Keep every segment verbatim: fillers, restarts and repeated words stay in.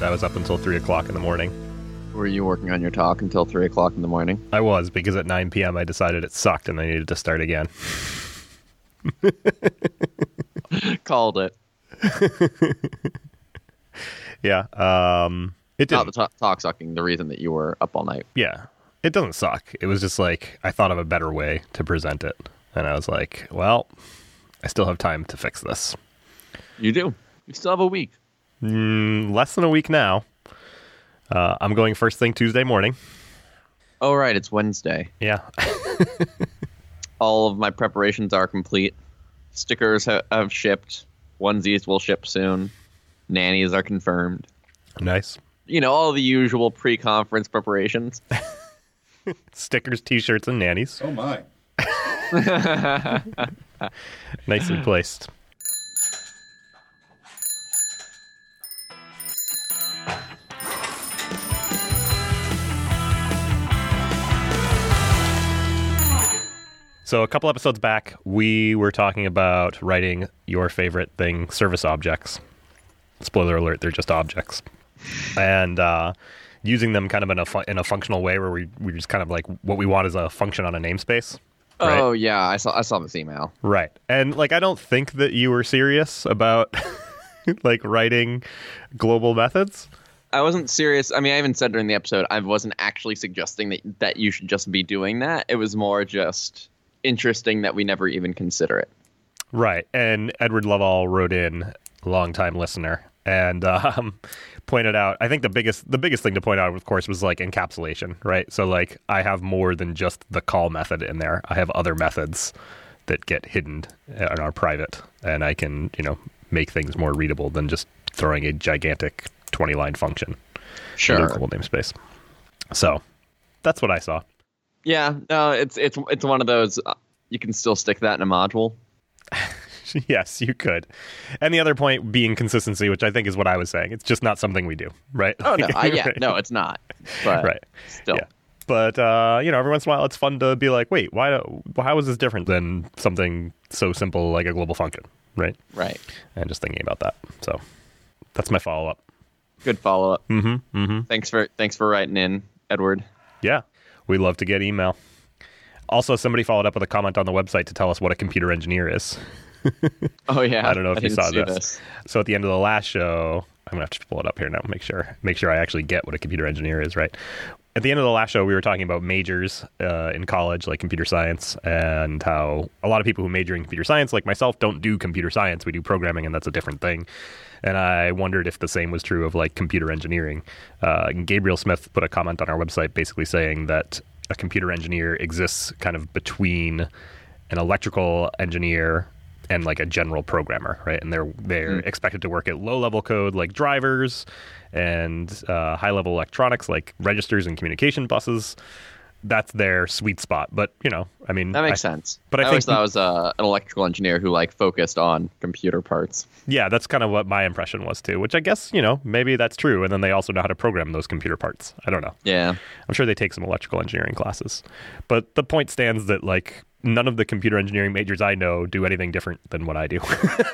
I was up until three o'clock in the morning. Were you working on your talk until three o'clock in the morning? I was, because at nine p.m. I decided it sucked and I needed to start again. Called it. Yeah. Um, it didn't. Not the talk, talk sucking, the reason that you were up all night. Yeah. It doesn't suck. It was just like, I thought of a better way to present it. And I was like, well, I still have time to fix this. You do. You still have a week. Mm, less than a week now. Uh, I'm going first thing Tuesday morning. Oh, right. It's Wednesday. Yeah. All of my preparations are complete. Stickers ha- have shipped. Onesies will ship soon. Nannies are confirmed. Nice. You know, all the usual pre-conference preparations. Stickers, t-shirts, and nannies. Oh, my. Nicely placed. So a couple episodes back, we were talking about writing your favorite thing, service objects. Spoiler alert, they're just objects. And uh, using them kind of in a fu- in a functional way where we, we just kind of like what we want is a function on a namespace. Right? Oh, yeah. I saw I saw this email. Right. And like, I don't think that you were serious about like writing global methods. I wasn't serious. I mean, I even said during the episode, I wasn't actually suggesting that, that you should just be doing that. It was more just interesting that we never even consider it. Right. And Edward Lovell wrote in, longtime listener, and um, pointed out, I think the biggest the biggest thing to point out, of course, was like encapsulation, right? So like I have more than just the call method in there. I have other methods that get hidden and are private, and I can, you know, make things more readable than just throwing a gigantic twenty line function Sure. into a global namespace. So that's what I saw. Yeah, no, it's it's it's one of those. Uh, you can still stick that in a module. Yes, you could. And the other point being consistency, which I think is what I was saying. It's just not something we do, right? Oh no, I, yeah, Right. no, it's not. But Right. still, Yeah. But uh, you know, every once in a while, it's fun to be like, wait, why? Do, how is this different than something so simple like a global function, right? right. And just thinking about that. So that's my follow up. Good follow up. Mm-hmm. Mm-hmm. Thanks for thanks for writing in, Edward. Yeah, we love to get email. Also, somebody followed up with a comment on the website to tell us what a computer engineer is. Oh yeah, I don't know if I you didn't saw see this. this. So at the end of the last show, I'm gonna have to pull it up here now. Make sure, make sure I actually get what a computer engineer is. Right. At the end of the last show, we were talking about majors uh, in college, like computer science, and how a lot of people who major in computer science, like myself, don't do computer science. We do programming, and that's a different thing. And I wondered if the same was true of like computer engineering. Uh, Gabriel Smith put a comment on our website basically saying that a computer engineer exists kind of between an electrical engineer and like a general programmer, right? And they're they're mm. expected to work at low level code like drivers and uh, high level electronics like registers and communication buses. That's their sweet spot. But you know, I mean, That makes I, sense. But I, I think always thought I was uh, an electrical engineer who like focused on computer parts. yeah, that's kind of what my impression was too. Which I guess, you know, maybe that's true. And then they also know how to program those computer parts. I don't know. Yeah. I'm sure they take some electrical engineering classes. But the point stands that like none of the computer engineering majors I know do anything different than what I do.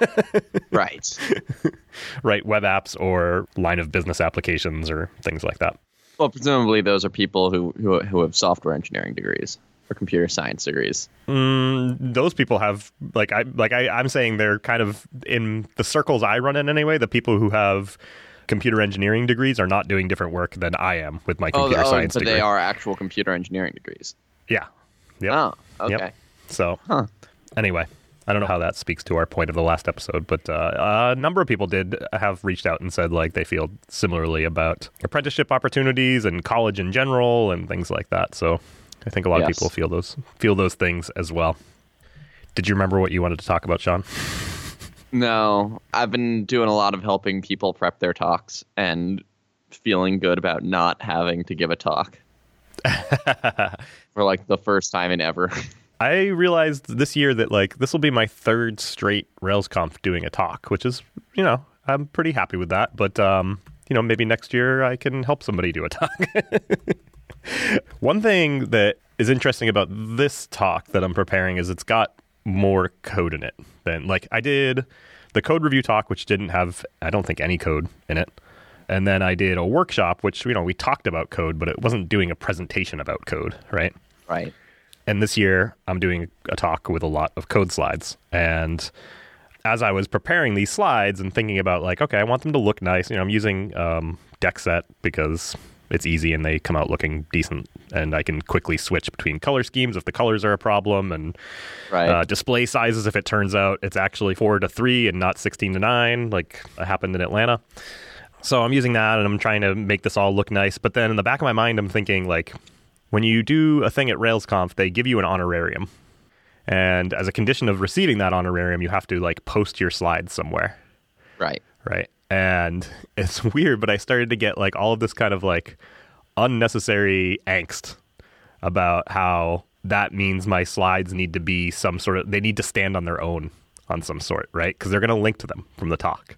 Right. Right, web apps or line of business applications or things like that. Well, presumably those are people who who, who have software engineering degrees or computer science degrees. Mm, those people have like I like I, I'm saying they're kind of in the circles I run in anyway. The people who have computer engineering degrees are not doing different work than I am with my computer oh, science oh, but degree. they are actual computer engineering degrees. Yeah. Yep. Oh, okay. Yep. So Huh. anyway, I don't know how that speaks to our point of the last episode, but uh, a number of people did have reached out and said like they feel similarly about apprenticeship opportunities and college in general and things like that. So I think a lot Yes. of people feel those feel those things as well. Did you remember what you wanted to talk about, Sean? No, I've been doing a lot of helping people prep their talks and feeling good about not having to give a talk for like the first time in ever. I realized this year that like this will be my third straight RailsConf doing a talk, which is, you know, I'm pretty happy with that. But, um, you know, maybe next year I can help somebody do a talk. One thing that is interesting about this talk that I'm preparing is it's got more code in it than like I did the code review talk, which didn't have, I don't think, any code in it. And then I did a workshop, which, you know, we talked about code, but it wasn't doing a presentation about code, right? Right. And this year, I'm doing a talk with a lot of code slides. And as I was preparing these slides and thinking about, like, okay, I want them to look nice. You know, I'm using um, DeckSet because it's easy and they come out looking decent. And I can quickly switch between color schemes if the colors are a problem, and right. uh, display sizes if it turns out it's actually four to three and not sixteen to nine, like happened in Atlanta. So I'm using that and I'm trying to make this all look nice. But then in the back of my mind, I'm thinking, like, when you do a thing at RailsConf, they give you an honorarium. And as a condition of receiving that honorarium, you have to, like, post your slides somewhere. Right. Right. And it's weird, but I started to get, like, all of this kind of, like, unnecessary angst about how that means my slides need to be some sort of, they need to stand on their own on some sort, right? Because they're going to link to them from the talk.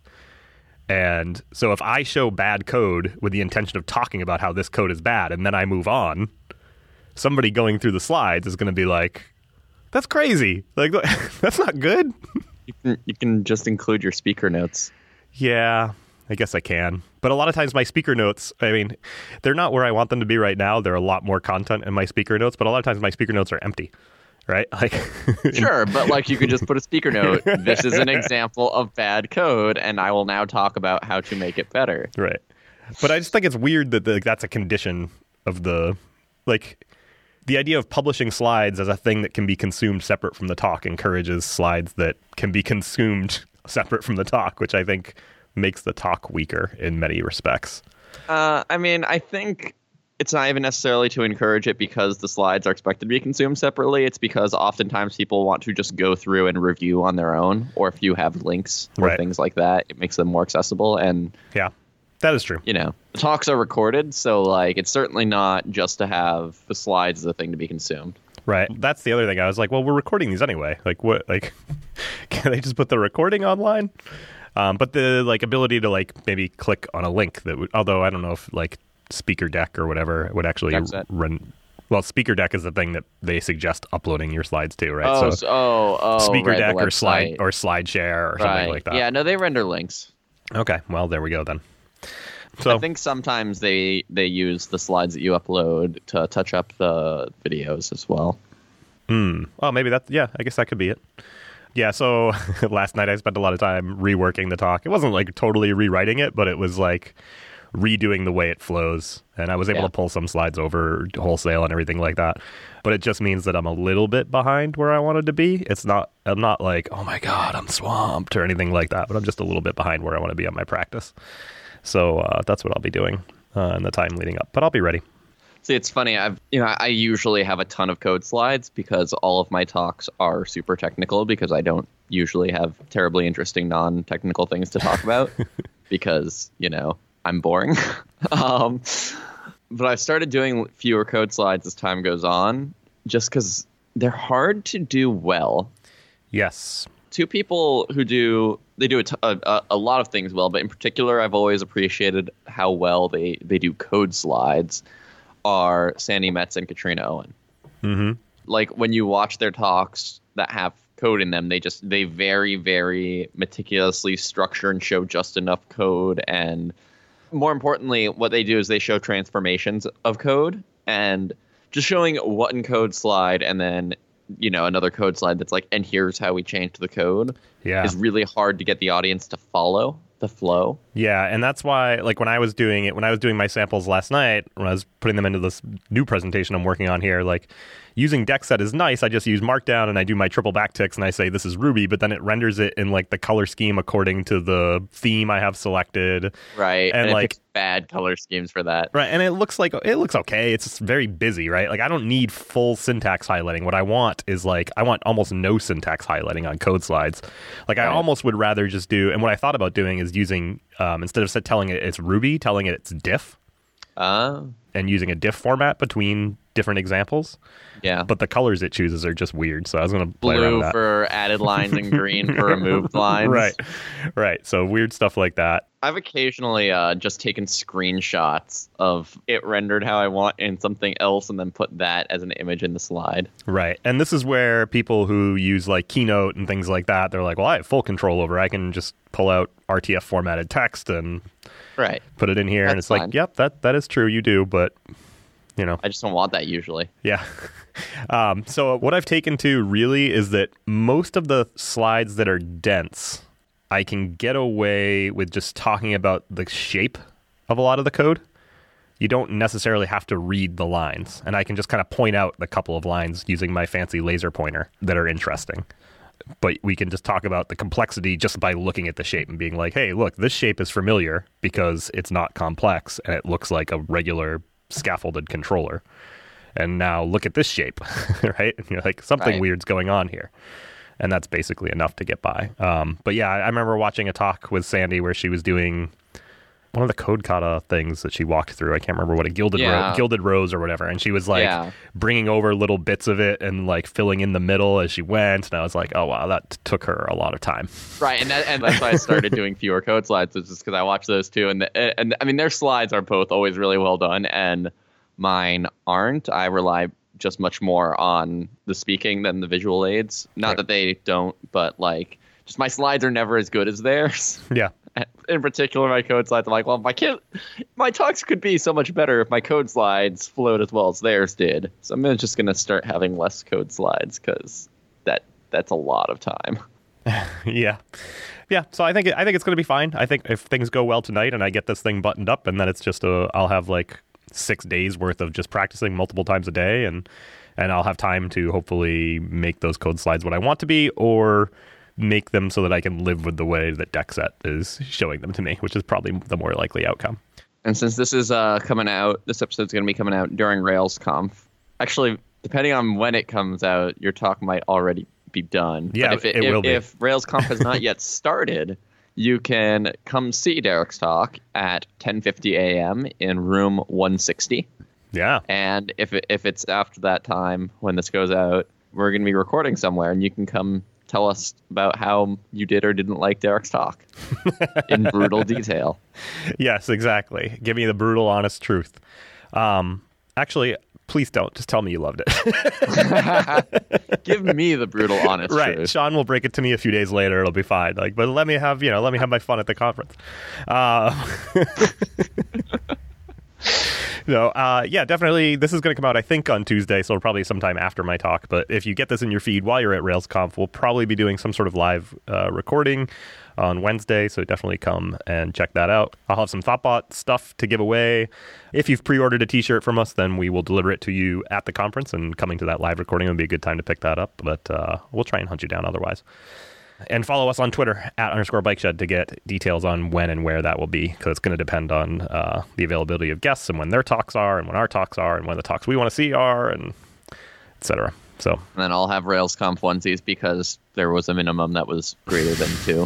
And so if I show bad code with the intention of talking about how this code is bad and then I move on, somebody going through the slides is going to be like, that's crazy. Like, that's not good. You can, you can just include your speaker notes. Yeah, I guess I can. But a lot of times my speaker notes, I mean, they're not where I want them to be right now. There are a lot more content in my speaker notes, but a lot of times my speaker notes are empty, right? Like, sure, but like you could just put a speaker note. This is an example of bad code, and I will now talk about how to make it better. Right. But I just think it's weird that the, that's a condition of the, like, the idea of publishing slides as a thing that can be consumed separate from the talk encourages slides that can be consumed separate from the talk, which I think makes the talk weaker in many respects. Uh, I mean, I think it's not even necessarily to encourage it because the slides are expected to be consumed separately. It's because oftentimes people want to just go through and review on their own, or if you have links or right. things like that, it makes them more accessible. And yeah, that is true. You know, the talks are recorded, so like it's certainly not just to have the slides as a thing to be consumed. Right. That's the other thing. I was like, well, we're recording these anyway. Like, what? Like, can they just put the recording online? Um, but the like ability to like maybe click on a link that would, although I don't know if like Speaker Deck or whatever would actually run. Well, Speaker Deck is the thing that they suggest uploading your slides to, right? Oh, so, oh, oh, Speaker right, Deck or website. slide or SlideShare or right. something like that. Yeah, no, they render links. Okay, well, there we go then. So I think sometimes they they use the slides that you upload to touch up the videos as well. Hmm. Well, maybe that. Yeah, I guess that could be it. Yeah. So last night I spent a lot of time reworking the talk. It wasn't like totally rewriting it, but it was like redoing the way it flows. And I was able yeah. to pull some slides over wholesale and everything like that. But it just means that I'm a little bit behind where I wanted to be. It's not. I'm not like, oh my god, I'm swamped or anything like that. But I'm just a little bit behind where I want to be on my practice. So uh, that's what I'll be doing uh, in the time leading up. But I'll be ready. See, it's funny. I've you know I usually have a ton of code slides because all of my talks are super technical because I don't usually have terribly interesting non-technical things to talk about because you know I'm boring. um, but I've started doing fewer code slides as time goes on, just because they're hard to do well. Yes. Two people who do they do a, t- a, a lot of things well, but in particular, I've always appreciated how well they, they do code slides. Are Sandy Metz and Katrina Owen. Mm-hmm. Like when you watch their talks that have code in them, they just they very very meticulously structure and show just enough code, and more importantly, what they do is they show transformations of code and just showing one code slide and then you know another code slide that's like, and here's how we changed the code. Yeah, is really hard to get the audience to follow the flow. Yeah, and that's why, like, when I was doing it, when I was doing my samples last night, when I was putting them into this new presentation I'm working on here, like, using DeckSet is nice. I just use Markdown and I do my triple backticks and I say this is Ruby, but then it renders it in, like, the color scheme according to the theme I have selected. Right, and, and like, it picks bad color schemes for that. Right, and it looks like, it looks okay. It's very busy, right? Like, I don't need full syntax highlighting. What I want is, like, I want almost no syntax highlighting on code slides. Like, I right. almost would rather just do, and what I thought about doing is using, um, instead of telling it it's Ruby, telling it it's diff. Uh, and using a diff format between different examples. Yeah. But the colors it chooses are just weird, so I was going to play around with that. Blue for added lines and green for removed lines. Right, right. So weird stuff like that. I've occasionally uh, just taken screenshots of it rendered how I want in something else and then put that as an image in the slide. Right. And this is where people who use like Keynote and things like that, they're like, well, I have full control over it. I can just pull out R T F formatted text and right. put it in here. That's and it's fine. like, yep, that, that is true. You do. But, you know, I just don't want that usually. yeah. um, so what I've taken to really is that most of the slides that are dense, I can get away with just talking about the shape of a lot of the code. You don't necessarily have to read the lines. And I can just kind of point out the couple of lines using my fancy laser pointer that are interesting. But we can just talk about the complexity just by looking at the shape and being like, hey, look, this shape is familiar because it's not complex and it looks like a regular scaffolded controller. And now look at this shape, right? And you're like, something Right. weird's going on here. And that's basically enough to get by. Um, but yeah, I remember watching a talk with Sandy where she was doing one of the code kata things that she walked through. I can't remember what a gilded Yeah. ro- gilded rose or whatever. And she was like Yeah. bringing over little bits of it and like filling in the middle as she went. And I was like, oh wow, that t- took her a lot of time. Right, and that, and that's why I started doing fewer code slides, is just because I watched those too, and the, and I mean their slides are both always really well done, and mine aren't. I rely just much more on the speaking than the visual aids. Not Right. that they don't, but like just my slides are never as good as theirs. Yeah. In particular, my code slides, I'm like, well, my kid, my talks could be so much better if my code slides flowed as well as theirs did. So I'm just gonna start having less code slides because that that's a lot of time. Yeah. Yeah. So I think I think it's going to be fine. I think if things go well tonight and I get this thing buttoned up, and then it's just a, I'll have like six days worth of just practicing multiple times a day, and and I'll have time to hopefully make those code slides what I want to be, or make them so that I can live with the way that DeckSet is showing them to me, which is probably the more likely outcome. And since this is uh, coming out, this episode's going to be coming out during RailsConf. Actually, depending on when it comes out, your talk might already be done. Yeah, but if it, it if, will be. If RailsConf has not yet started, you can come see Derek's talk at ten fifty a.m. in room one sixty. Yeah. And if it, if it's after that time when this goes out, we're going to be recording somewhere, and you can come tell us about how you did or didn't like Derek's talk in brutal detail. Yes, exactly. Give me the brutal, honest truth. Um, actually, please don't. Just tell me you loved it. Give me the brutal, honest Right. truth. Sean will break it to me a few days later. It'll be fine. Like, but let me have, you know, let me have my fun at the conference. Uh, no, uh, yeah, definitely. This is going to come out, I think, on Tuesday, so probably sometime after my talk. But if you get this in your feed while you're at RailsConf, we'll probably be doing some sort of live uh, recording on Wednesday, so definitely come and check that out. I'll have some ThoughtBot stuff to give away. If you've pre-ordered a t-shirt from us, then we will deliver it to you at the conference, and coming to that live recording would be a good time to pick that up, but uh, we'll try and hunt you down otherwise. And follow us on Twitter at underscore bike shed to get details on when and where that will be, because it's going to depend on uh, the availability of guests and when their talks are and when our talks are and when the talks we want to see are, and et cetera. So, And then I'll have RailsConf onesies because there was a minimum that was greater than two.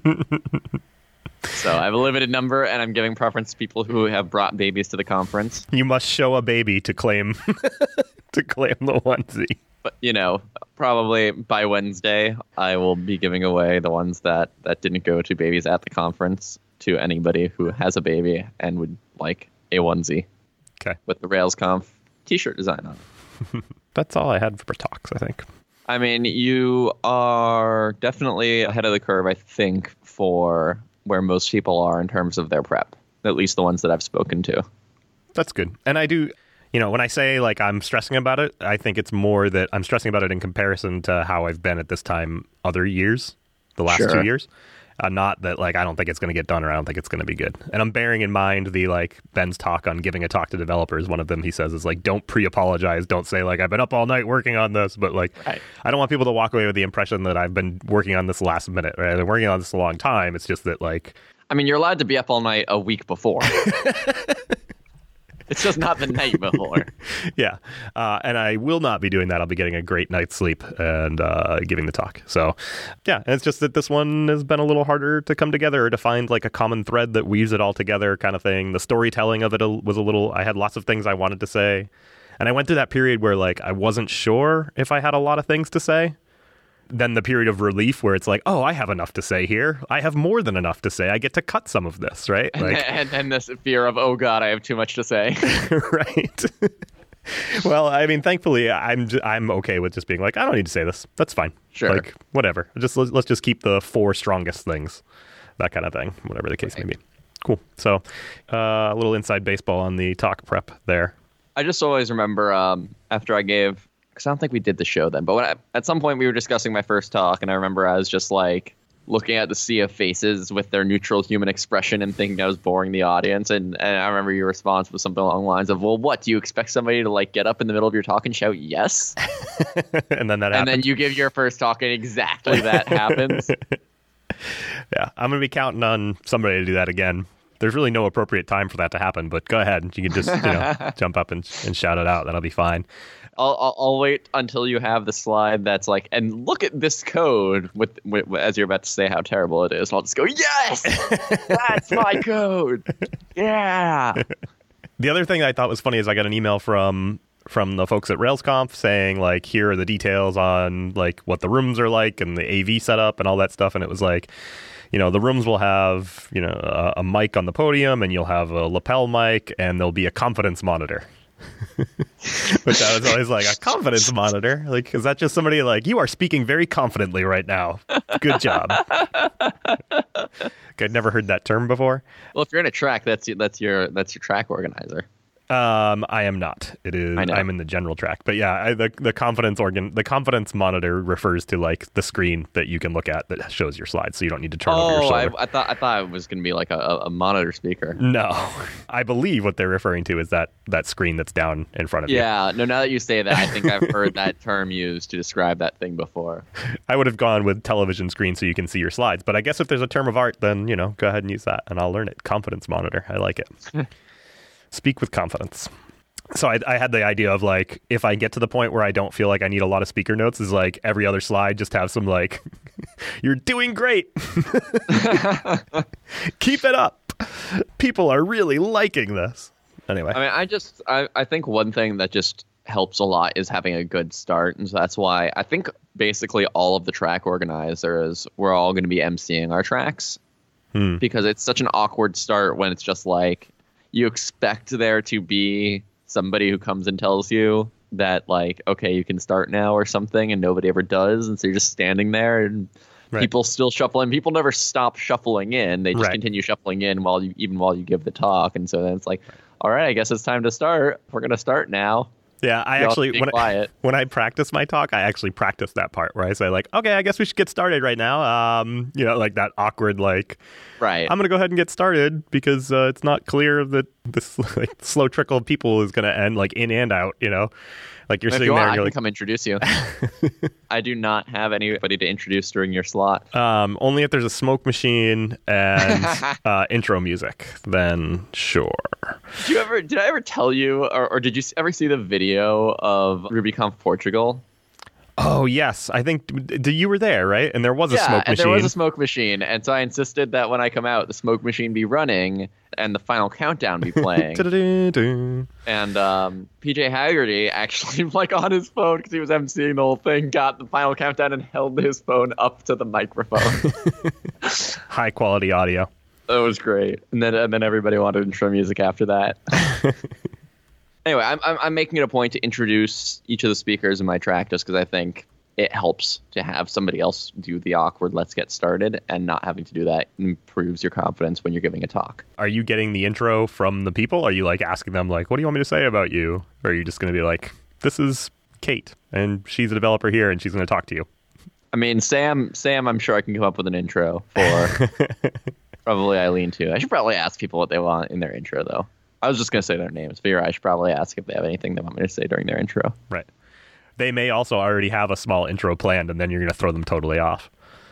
So I have a limited number, and I'm giving preference to people who have brought babies to the conference. you must show a baby to claim to claim the onesie. But, you know, probably by Wednesday, I will be giving away the ones that, that didn't go to babies at the conference to anybody who has a baby and would like a onesie. Okay. With the RailsConf t-shirt design on it. That's all I had for talks, I think. I mean, you are definitely ahead of the curve, I think, for where most people are in terms of their prep, at least the ones that I've spoken to. That's good. And I do, you know, when I say like I'm stressing about it, I think it's more that I'm stressing about it in comparison to how I've been at this time other years, the last Sure. two years. Uh, not that like I don't think it's going to get done or I don't think it's going to be good. And I'm bearing in mind the like Ben's talk on giving a talk to developers. One of them he says is like, don't pre-apologize. Don't say like I've been up all night working on this. But like, Right. I don't want people to walk away with the impression that I've been working on this last minute. Right? I've been working on this a long time. It's just that like, I mean, you're allowed to be up all night a week before. It's just not the night before. yeah. Uh, and I will not be doing that. I'll be getting a great night's sleep and uh, giving the talk. So, yeah, and it's just that this one has been a little harder to come together or to find like a common thread that weaves it all together kind of thing. The storytelling of it was a little, I had lots of things I wanted to say. And I went through that period where like I wasn't sure if I had a lot of things to say. then the period of relief where it's like, oh, I have enough to say here. I have more than enough to say. I get to cut some of this, right? Like, and then this fear of, oh God, I have too much to say. Right. Well, I mean, thankfully, I'm j- I'm okay with just being like, I don't need to say this. That's fine. Sure. Like, whatever. Just let's, let's just keep the four strongest things, that kind of thing, whatever the case Right. may be. Cool. So, uh, a little inside baseball on the talk prep there. I just always remember um, after I gave, because I don't think we did the show then, but when I, at some point we were discussing my first talk, and I remember I was just like looking at the sea of faces with their neutral human expression and thinking I was boring the audience. And, and I remember your response was something along the lines of, well, what, do you expect somebody to like get up in the middle of your talk and shout yes? And then that and happens. then you give your first talk and exactly that happens. Yeah, I'm going to be counting on somebody to do that again. There's really no appropriate time for that to happen, but go ahead. You can just, you know, jump up and, and shout it out. That'll be fine. I'll, I'll I'll wait until you have the slide that's like, and look at this code with, with as you're about to say how terrible it is. And I'll just go, yes, that's my code. Yeah. The other thing that I thought was funny is I got an email from from the folks at RailsConf saying like, here are the details on like what the rooms are like and the A V setup and all that stuff. And it was like, you know, the rooms will have, you know, a, a mic on the podium, and you'll have a lapel mic, and there'll be a confidence monitor. Which I was always like, a confidence monitor? Like, is that just somebody like, you are speaking very confidently right now. Good job. I'd never heard that term before. Well, if you're in a track, that's that's your that's your track organizer. Um, I am not. It is. I know. I'm in the general track, but yeah, I, the the confidence organ, the confidence monitor refers to like the screen that you can look at that shows your slides, so you don't need to turn over your Oh, shoulder. I, I thought I thought it was going to be like a, a monitor speaker. No, I believe what they're referring to is that that screen that's down in front of you. Yeah. No. Now that you say that, I think I've heard that term used to describe that thing before. I would have gone with television screen so you can see your slides, but I guess if there's a term of art, then you know, go ahead and use that, and I'll learn it. Confidence monitor. I like it. Speak with confidence. So I, I had the idea of like, if I get to the point where I don't feel like I need a lot of speaker notes, is like every other slide just have some like, you're doing great. Keep it up. People are really liking this. Anyway. I mean, I just I, I think one thing that just helps a lot is having a good start, and so that's why I think basically all of the track organizers, we're all going to be emceeing our tracks Hmm. because it's such an awkward start when it's just like you expect there to be somebody who comes and tells you that like, okay, you can start now or something, and nobody ever does, and so you're just standing there and Right. people still shuffle in. People never stop shuffling in. They just Right. continue shuffling in while you even while you give the talk, and so then it's like, all right, I guess it's time to start. We're gonna start now. Yeah, I Y'all actually be when I, quiet. when I practice my talk, I actually practice that part where I say like, okay, I guess we should get started right now. Um, you know, like that awkward like, Right. I'm gonna go ahead and get started because uh, it's not clear that this like slow trickle of people is gonna end like in and out. You know, like you're if sitting you there want, and I you're can like, come introduce you. I do not have anybody to introduce during your slot. um, only if there's a smoke machine and uh, intro music, then sure. Did you ever? Did I ever tell you, or, or did you ever see the video of RubyConf Portugal? Oh yes, I think d- you were there, right? And there was a yeah, smoke and machine. there was a smoke machine, and so I insisted that when I come out, the smoke machine be running and the final countdown be playing. Da-da-da-da. And um, P J Haggerty actually, like on his phone, because he was emceeing the whole thing, got the final countdown and held his phone up to the microphone. High quality audio. That was great. And then and then everybody wanted intro music after that. Anyway, I'm, I'm I'm making it a point to introduce each of the speakers in my track just because I think it helps to have somebody else do the awkward let's get started, and not having to do that improves your confidence when you're giving a talk. Are you getting the intro from the people? Are you like asking them like, what do you want me to say about you? Or are you just going to be like, this is Kate and she's a developer here and she's going to talk to you? I mean, Sam, Sam, I'm sure I can come up with an intro for probably Eileen too. I should probably ask people what they want in their intro though. I was just going to say their names. Figure I should probably ask if they have anything they want me to say during their intro. Right. They may also already have a small intro planned and then you're going to throw them totally off.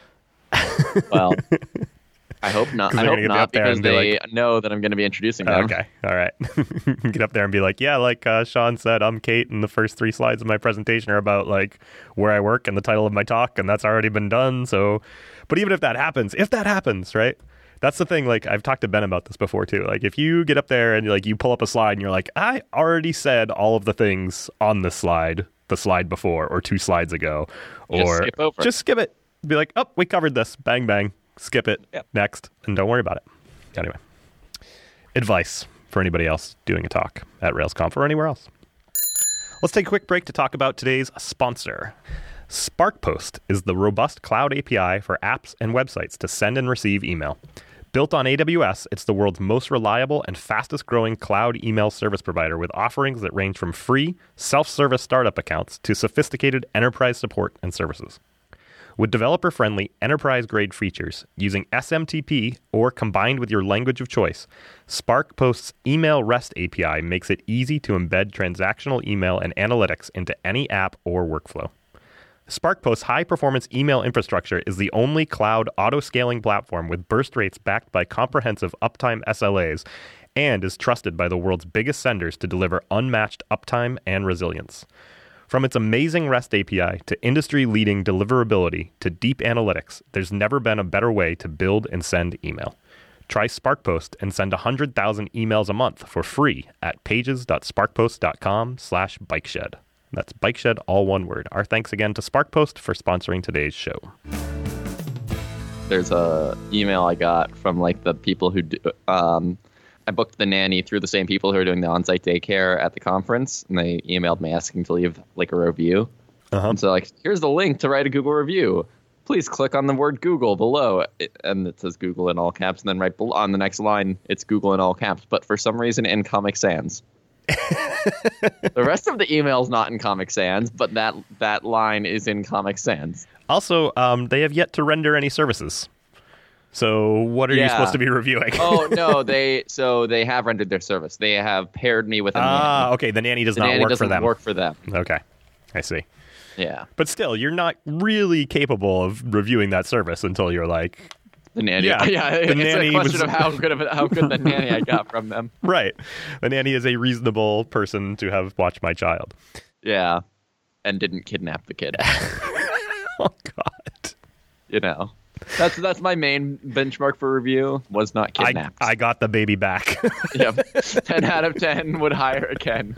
Well, I hope not. 'Cause I they're hope gonna get not up there because and be they like- know that I'm going to be introducing them. Okay. All right. Get up there and be like, yeah, like uh, Sean said, I'm Kate, and the first three slides of my presentation are about like where I work and the title of my talk, and that's already been done. So, but even if that happens, if that happens, right? That's the thing. Like I've talked to Ben about this before too. Like if you get up there and like you pull up a slide and you're like, I already said all of the things on this slide the slide before or two slides ago, Just or skip over. just skip it. Be like, oh, we covered this. Bang, bang. Skip it. Yep. Next. And don't worry about it. Anyway. Advice for anybody else doing a talk at RailsConf or anywhere else. Let's take a quick break to talk about today's sponsor. SparkPost is the robust cloud A P I for apps and websites to send and receive email. Built on A W S, it's the world's most reliable and fastest growing cloud email service provider with offerings that range from free, self-service startup accounts to sophisticated enterprise support and services. With developer-friendly, enterprise-grade features using S M T P or combined with your language of choice, SparkPost's Email REST A P I makes it easy to embed transactional email and analytics into any app or workflow. SparkPost's high-performance email infrastructure is the only cloud auto-scaling platform with burst rates backed by comprehensive uptime S L As and is trusted by the world's biggest senders to deliver unmatched uptime and resilience. From its amazing REST A P I to industry-leading deliverability to deep analytics, there's never been a better way to build and send email. Try SparkPost and send one hundred thousand emails a month for free at pages.sparkpost.com slash bikeshed. That's bikeshed, all one word. Our thanks again to SparkPost for sponsoring today's show. There's a email I got from like the people who do, um, I booked the nanny through the same people who are doing the on-site daycare at the conference, and they emailed me asking to leave like a review. Uh-huh. And so like, here's the link to write a Google review. Please click on the word Google below. It, and it says Google in all caps, and then right below, on the next line, it's Google in all caps, but for some reason in Comic Sans. The rest of the email is not in Comic Sans, but that that line is in Comic Sans. Also, um, they have yet to render any services. So what are Yeah. you supposed to be reviewing? Oh no, they so they have rendered their service. They have paired me with a Ah, nanny. okay. The nanny does The not nanny work doesn't for them. work for them. Okay, I see. Yeah, But still, you're not really capable of reviewing that service until you're like, the nanny. Yeah, Yeah, the it's nanny a question was- of how good of a, how good the nanny I got from them. right, the nanny is a reasonable person to have watched my child. Yeah, and didn't kidnap the kid. Oh God. You know, that's that's my main benchmark for review. Was not I, kidnapped. I got the baby back. Yep. ten out of ten would hire again.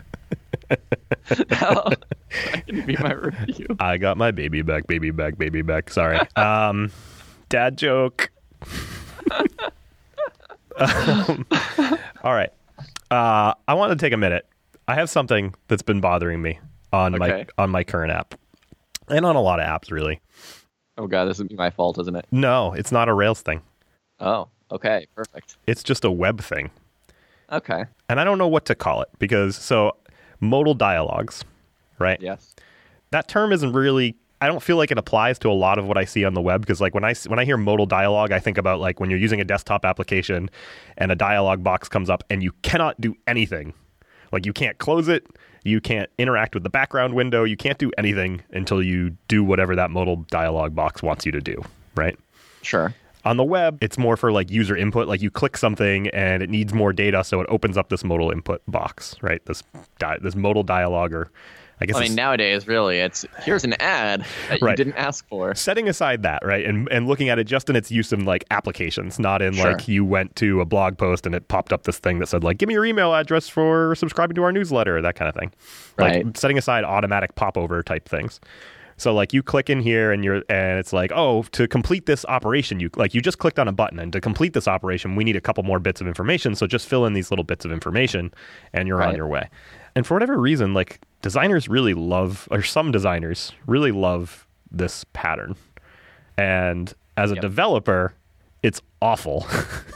That can be my review. I got my baby back, baby back, baby back. Sorry. Um, dad joke. um, all right. Uh, I want to take a minute. I have something that's been bothering me on my Okay. on my current app, and on a lot of apps, really. Oh god, this is my fault, isn't it? No, it's not a Rails thing. Oh, okay, perfect. It's just a web thing. Okay, And I don't know what to call it because, so, modal dialogues, right? yes. That term isn't really, I don't feel like it applies to a lot of what I see on the web because, like, when I, when I hear modal dialogue, I think about, like, when you're using a desktop application and a dialog box comes up and you cannot do anything. Like, you can't close it, you can't interact with the background window, you can't do anything until you do whatever that modal dialog box wants you to do, right? Sure. On the web, it's more for like user input. Like you click something and it needs more data, so it opens up this modal input box, right? This di- this modal dialogue, or I guess I it's- mean, nowadays, really, it's here's an ad that you Right. didn't ask for. setting aside that, right, and and looking at it just in its use in like applications, not in Sure. like you went to a blog post and it popped up this thing that said like, give me your email address for subscribing to our newsletter, that kind of thing. Like Right. setting aside automatic popover type things. So like you click in here and you're and it's like, oh, to complete this operation, you like you just clicked on a button, and to complete this operation, we need a couple more bits of information. So just fill in these little bits of information, and you're on Right. your way. And for whatever reason, like designers really love, or some designers really love this pattern. And as a Yep. developer, it's awful.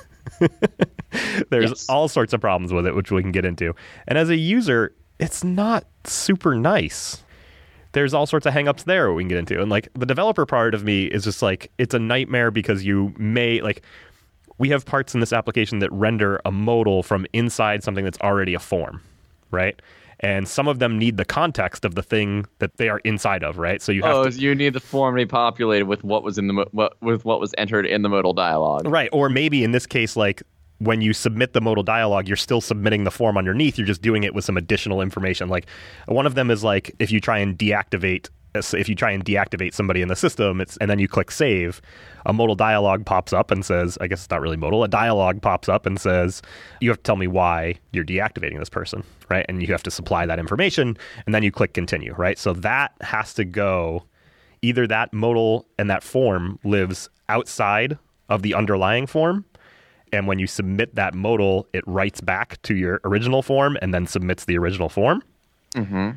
There's Yes. all sorts of problems with it, which we can get into. And as a user, it's not super nice. There's all sorts of hangups there we can get into. And like the developer part of me is just like, it's a nightmare because you may like, we have parts in this application that render a modal from inside something that's already a form, right? And some of them need the context of the thing that they are inside of, right? So you have Oh, to, so you need the form to be populated with what was in the mo- what with what was entered in the modal dialogue. right? Or maybe in this case, like when you submit the modal dialogue, you're still submitting the form underneath. You're just doing it with some additional information. Like one of them is like if you try and deactivate So if you try and deactivate somebody in the system, it's and then you click save, a modal dialog pops up and says, I guess it's not really modal, a dialog pops up and says, you have to tell me why you're deactivating this person, right? And you have to supply that information, and then you click continue, right? So that has to go, either that modal and that form lives outside of the underlying form, and when you submit that modal, it writes back to your original form and then submits the original form. Mm-hmm.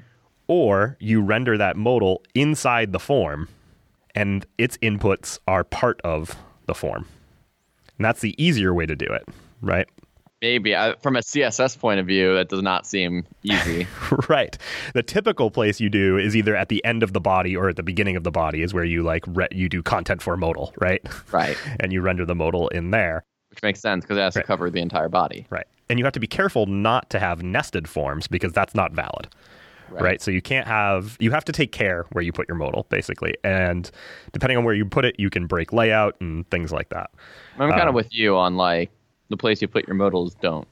Or you render that modal inside the form, and its inputs are part of the form. And that's the easier way to do it, right? Maybe. I, from a C S S point of view, that does not seem easy. Right. The typical place you do is either at the end of the body or at the beginning of the body is where you like re- you do content for modal, right? Right. And you render the modal in there. Which makes sense because it has right. to cover the entire body. Right. And you have to be careful not to have nested forms because that's not valid. Right. right. So you can't have, you have to take care where you put your modal, basically. And depending on where you put it, you can break layout and things like that. I'm kind um, of with you on like the place you put your modals don't.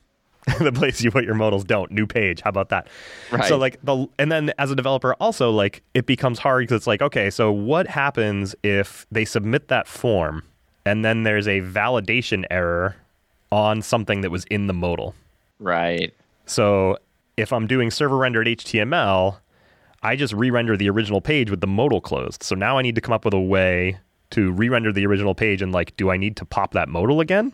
The place you put your modals don't. New page. How about that? Right. So like the, and then as a developer also, like it becomes hard because it's like, okay, so what happens if they submit that form and then there's a validation error on something that was in the modal? Right. So if I'm doing server rendered H T M L, I just re-render the original page with the modal closed. So now I need to come up with a way to re-render the original page, and like, do I need to pop that modal again?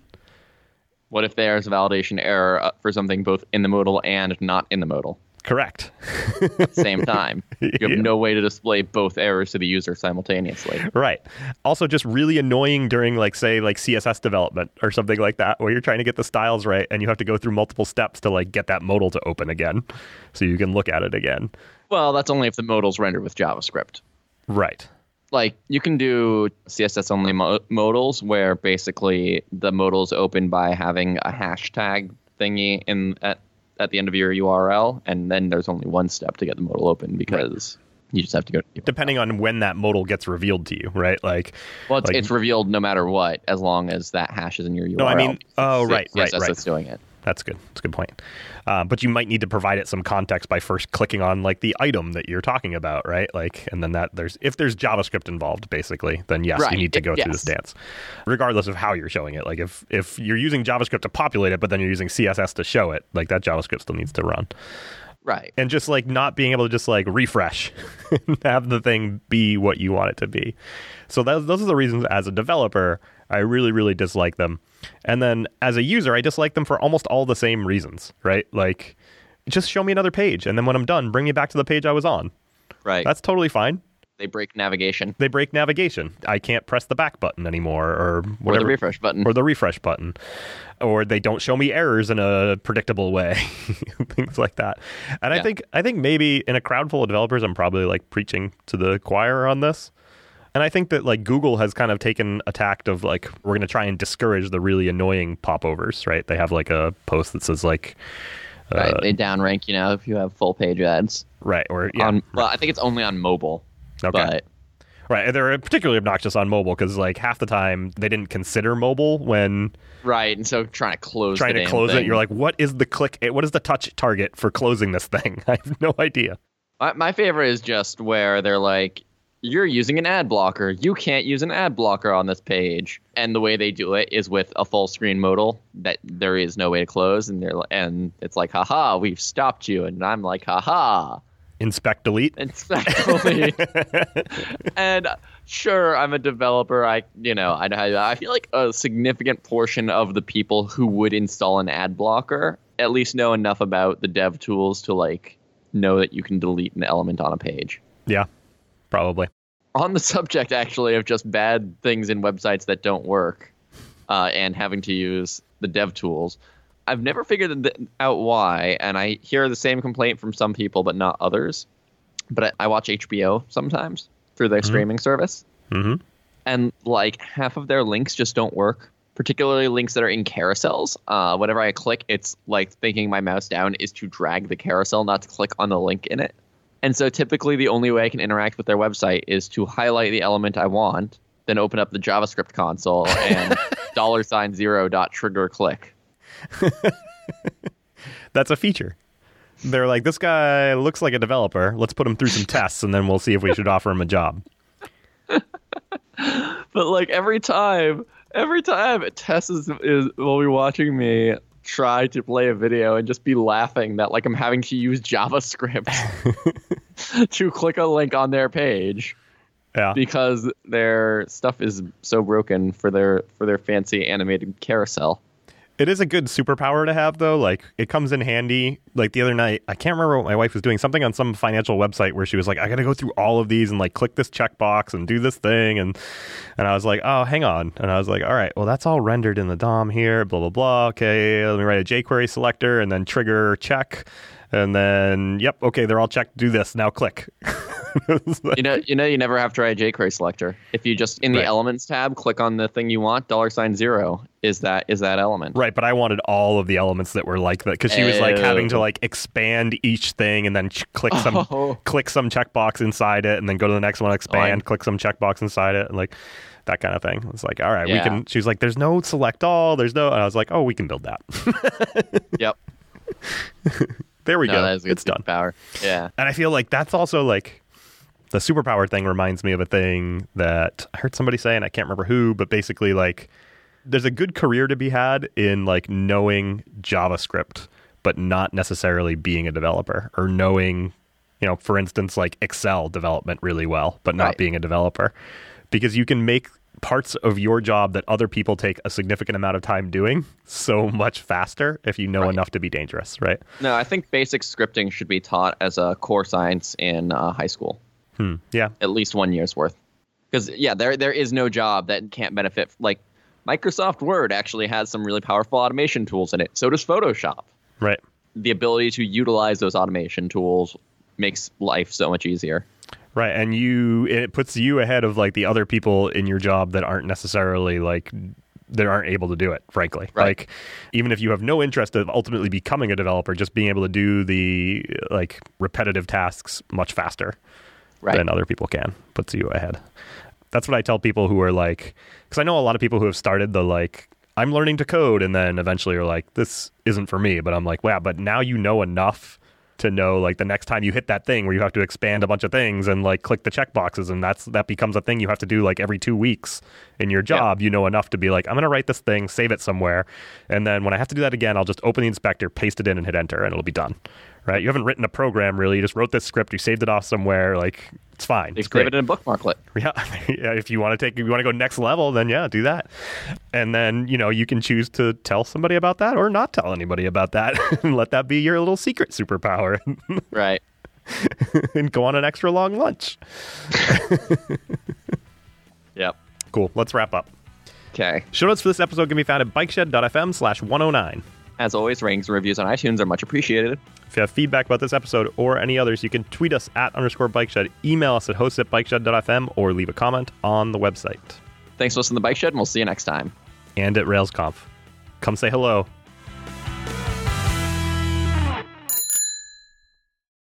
What if there's a validation error for something both in the modal and not in the modal? Correct. At the same time. You have Yeah. no way to display both errors to the user simultaneously. Right. Also just really annoying during like, say, like C S S development or something like that, where you're trying to get the styles right and you have to go through multiple steps to like get that modal to open again so you can look at it again. Well, that's only if the modal's rendered with JavaScript. Right. Like, you can do C S S only mo- modals where basically the modal's open by having a hashtag thingy in at at the end of your U R L, and then there's only one step to get the modal open because right. you just have to go. To Depending on when that modal gets revealed to you, right? Like, well, it's, like, it's revealed no matter what, as long as that hash is in your U R L. No, I mean, oh, it's, right, it's right, C S S right. that's doing it. That's good. That's a good point. Uh, but you might need to provide it some context by first clicking on like the item that you're talking about, right? Like, and then that there's if there's JavaScript involved, basically, then yes, right. you need to go it, through yes. this dance, regardless of how you're showing it. Like, if if you're using JavaScript to populate it, but then you're using C S S to show it, like that JavaScript still needs to run. Right. And just like not being able to just like refresh and have the thing be what you want it to be. So those those are the reasons as a developer I really, really dislike them. And then as a user, I dislike them for almost all the same reasons, right? Like, just show me another page. And then when I'm done, bring me back to the page I was on. Right. That's totally fine. They break navigation. They break navigation. I can't press the back button anymore or whatever. Or the refresh button. Or the refresh button. Or they don't show me errors in a predictable way. Things like that. And yeah. I think I think maybe in a crowd full of developers, I'm probably like preaching to the choir on this. And I think that like Google has kind of taken a tact of like, we're going to try and discourage the really annoying popovers, right? They have like a post that says like, uh, right. They downrank you now if you have full page ads. right. Or yeah. On, well, I think it's only on mobile. Okay. But right. They're particularly obnoxious on mobile because like half the time they didn't consider mobile when right. And so trying to close trying the to damn close thing. it. You're like, what is the click? What is the touch target for closing this thing? I have no idea. My, my favorite is just where they're like, you're using an ad blocker. You can't use an ad blocker on this page. And the way they do it is with a full screen modal that there is no way to close. And they're and it's like, haha, we've stopped you. And I'm like, haha. Inspect delete. Inspect delete. And sure, I'm a developer. I, you know, I, I feel like a significant portion of the people who would install an ad blocker at least know enough about the dev tools to like know that you can delete an element on a page. Yeah. Probably. On the subject, actually, of just bad things in websites that don't work uh, and having to use the dev tools, I've never figured th- out why, and I hear the same complaint from some people, but not others. But I, I watch H B O sometimes through their mm-hmm. streaming service, mm-hmm. and like half of their links just don't work, particularly links that are in carousels. Uh, whenever I click, it's like thinking my mouse down is to drag the carousel, not to click on the link in it. And so typically the only way I can interact with their website is to highlight the element I want, then open up the JavaScript console and dollar sign zero dot trigger click. That's a feature. They're like, this guy looks like a developer. Let's put him through some tests, and then we'll see if we should offer him a job. But like every time, every time Tess is, is will be watching me try to play a video and just be laughing that like I'm having to use JavaScript to click a link on their page. Yeah. Because their stuff is so broken for their for their fancy animated carousel. It is a good superpower to have, though. Like, it comes in handy. Like, the other night, I can't remember what my wife was doing. Something on some financial website where she was like, I got to go through all of these and, like, click this checkbox and do this thing. And and I was like, oh, hang on. And I was like, all right, well, that's all rendered in the D O M here, blah, blah, blah. Okay, let me write a jQuery selector and then trigger check. And then, yep, okay, they're all checked. Do this. Now click. like, you know, you know, you never have to write a jQuery selector. If you just, in the right. Elements tab, click on the thing you want, dollar sign zero is that is that element. Right, but I wanted all of the elements that were like that, because she was like having to like expand each thing and then ch- click some oh. click some checkbox inside it and then go to the next one, expand, oh, click some checkbox inside it, and like that kind of thing. It's like, all right, yeah. we can. She was like, there's no select all, there's no, and I was like, oh, we can build that. Yep. There we no, go. That is it's done. Power. Yeah. And I feel like that's also like the superpower thing reminds me of a thing that I heard somebody say, and I can't remember who, but basically like there's a good career to be had in like knowing JavaScript, but not necessarily being a developer, or knowing, you know, for instance, like Excel development really well, but not right. being a developer, because you can make parts of your job that other people take a significant amount of time doing so much faster if you know right. enough to be dangerous, right? No, I think basic scripting should be taught as a core science in uh, high school. Hmm. Yeah. At least one year's worth. Because, yeah, there there is no job that can't benefit. Like, Microsoft Word actually has some really powerful automation tools in it. So does Photoshop. Right. The ability to utilize those automation tools makes life so much easier. Right, and you it puts you ahead of like the other people in your job that aren't necessarily like that aren't able to do it, frankly. Right. Like, even if you have no interest of ultimately becoming a developer, just being able to do the like repetitive tasks much faster right. than other people can puts you ahead. That's what I tell people who are like, because I know a lot of people who have started the like, I'm learning to code, and then eventually are like, this isn't for me. But I'm like, wow, but now you know enough to know like the next time you hit that thing where you have to expand a bunch of things and like click the checkboxes, and that's that becomes a thing you have to do like every two weeks in your job. Yeah. You know enough to be like, I'm going to write this thing, save it somewhere, and then when I have to do that again, I'll just open the inspector, paste it in, and hit enter, and it'll be done. Right? You haven't written a program really. You just wrote this script. You saved it off somewhere. Like, it's fine. You it's great. Save it in a bookmarklet. Yeah. yeah. If you want to take, if you want to go next level, then yeah, do that. And then, you know, you can choose to tell somebody about that or not tell anybody about that, and let that be your little secret superpower. Right. And go on an extra long lunch. Yep. Cool. Let's wrap up. Okay. Show notes for this episode can be found at bikeshed.fm slash 109. As always, ratings and reviews on iTunes are much appreciated. If you have feedback about this episode or any others, you can tweet us at underscore bikeshed, email us at hosts at bikeshed.fm, or leave a comment on the website. Thanks for listening to The Bike Shed, and we'll see you next time. And at RailsConf. Come say hello.